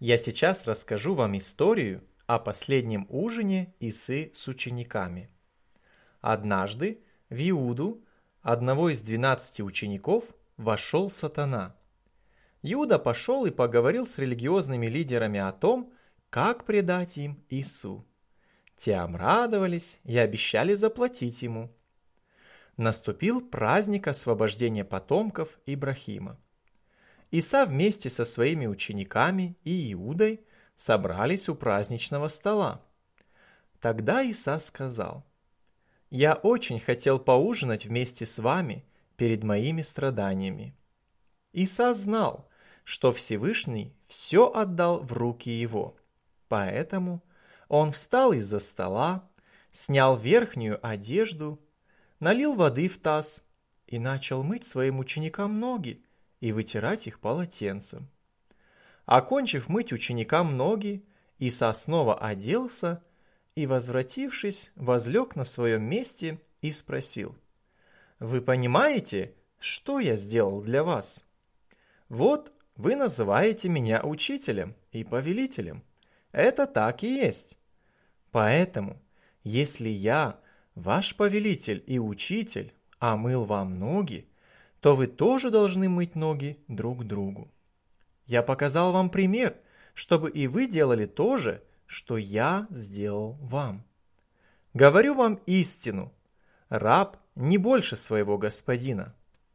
Я сейчас расскажу вам историю о последнем ужине Исы с учениками. Однажды в Иуду, одного из 12 учеников, вошел сатана. Иуда пошел и поговорил с религиозными лидерами о том, как предать им Иису. Те обрадовались и обещали заплатить ему. Наступил праздник освобождения потомков Ибрахима. Иса вместе со своими учениками и Иудой собрались у праздничного стола. Тогда Иса сказал: «Я очень хотел поужинать вместе с вами перед моими страданиями». Иса знал, что Всевышний все отдал в руки его, поэтому он встал из-за стола, снял верхнюю одежду, налил воды в таз и начал мыть своим ученикам ноги и вытирать их полотенцем. Окончив мыть ученикам ноги, Иса снова оделся и, возвратившись, возлег на своем месте и спросил: «Вы понимаете, что я сделал для вас? Вот вы называете меня учителем и повелителем. Это так и есть. Поэтому, если я, ваш повелитель и учитель, омыл вам ноги, то вы тоже должны мыть ноги друг другу. Я показал вам пример, чтобы и вы делали то же, что я сделал вам. Говорю вам истину, раб не больше своего господина».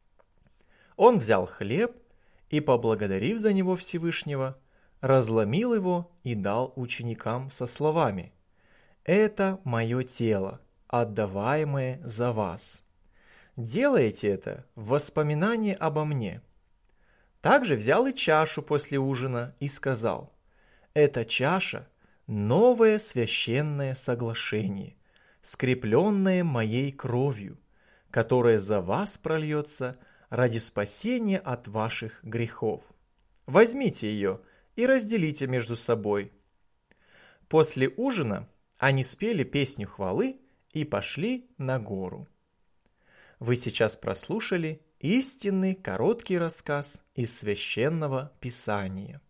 Он взял хлеб и, поблагодарив за него Всевышнего, разломил его и дал ученикам со словами: «Это мое тело, отдаваемое за вас. Делайте это в воспоминание обо мне». Также взял и чашу после ужина и сказал: «Эта чаша – новое священное соглашение, скрепленное моей кровью, которая за вас прольется ради спасения от ваших грехов. Возьмите ее и разделите между собой». После ужина они спели песню хвалы и пошли на гору. Вы сейчас прослушали истинный короткий рассказ из Священного Писания.